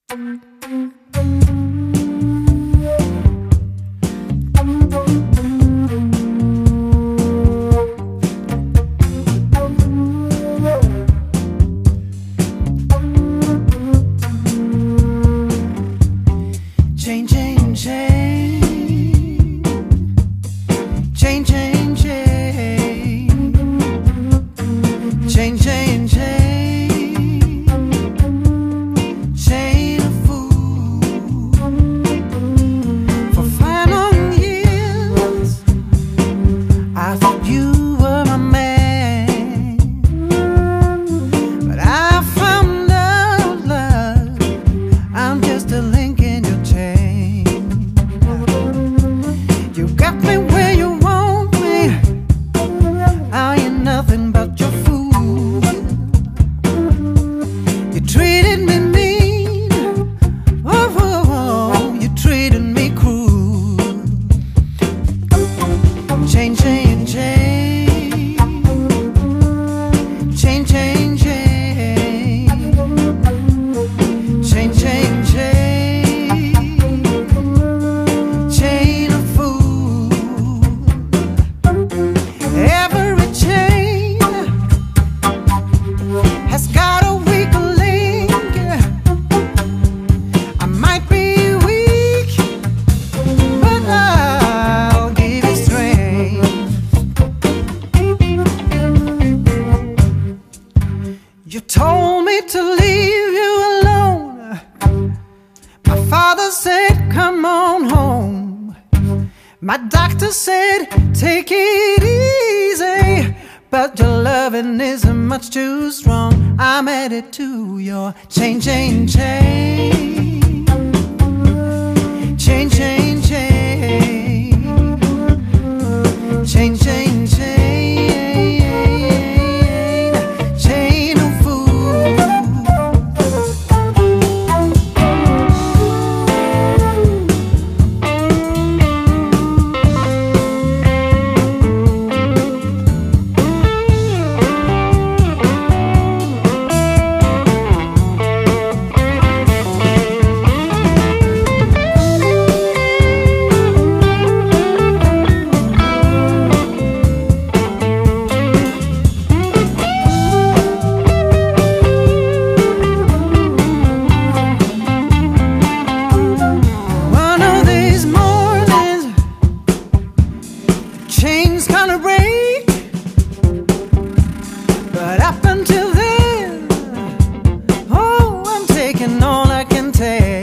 Change, change, change. Change, change, change. Change, change, change. Chain of food for 5 long years. I thought you were my man, but I found out love, I'm just a link in your chain. You got me where you want me, I ain't nothing but your fool. You treated me mean, oh, oh, oh, you treated me cruel. Change, change, change. Change, change, change. Change, change, change. Chain of food. Every chain has got a weak link. I might be weak, but I'll give you strength. You told me to leave you alone. My father said, come on home. My doctor said, take it easy. But your loving isn't much too strong. I'm headed to your change, change, change. Change, change, change. Change, change, change. Chain of food. One of these mornings, chains gonna break. But up until then, oh, I'm taking all I can take.